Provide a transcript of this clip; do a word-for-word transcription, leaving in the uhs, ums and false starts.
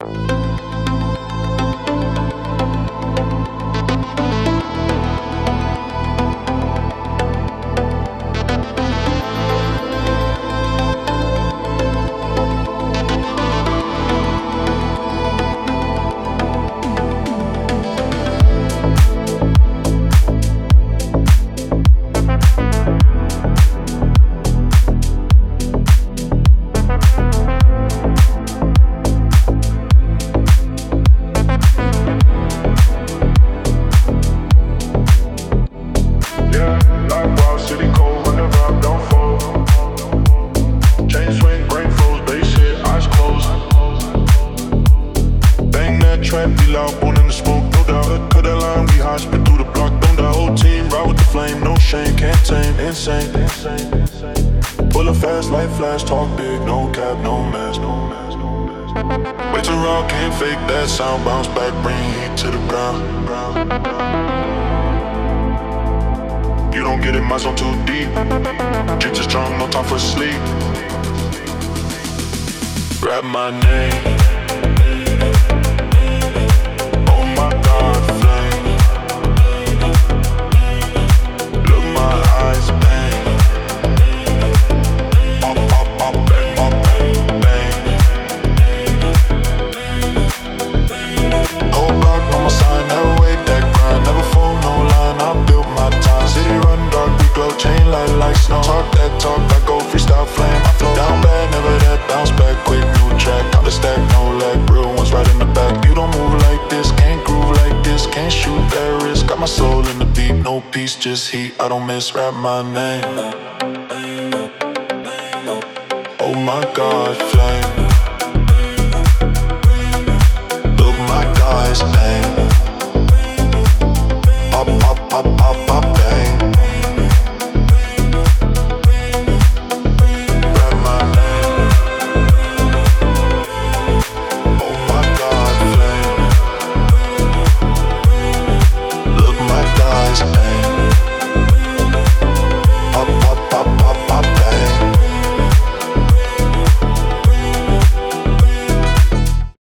Trap be loud, born in the smoke, no doubt. Cut that line, we high, spit through the block. Don't the whole team ride with the flame, no shame, can't tame, insane. Pull up fast, light flash, talk big, no cap, no mask, no mask, no mask. Way too raw, can't fake that sound, bounce back, bring heat to the ground. You don't get it, my zone too deep. Drip too strong, no time for sleep. Grab my name. Talk that talk, I go freestyle flame. I flow down bad, never that bounce back quick. New track, count the stack, no lag. Real ones right in the back. You don't move like this, can't groove like this, can't shoot that risk. Got my soul in the beat, no peace, just heat. I don't miss, rap my name. Oh my God, flame.